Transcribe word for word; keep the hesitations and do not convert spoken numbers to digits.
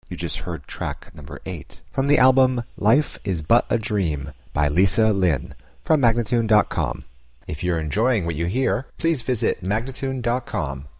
You just heard track number eight from the album Life is But a Dream by Lisa Lin from Magnatune dot com. If you're enjoying what you hear, please visit Magnatune dot com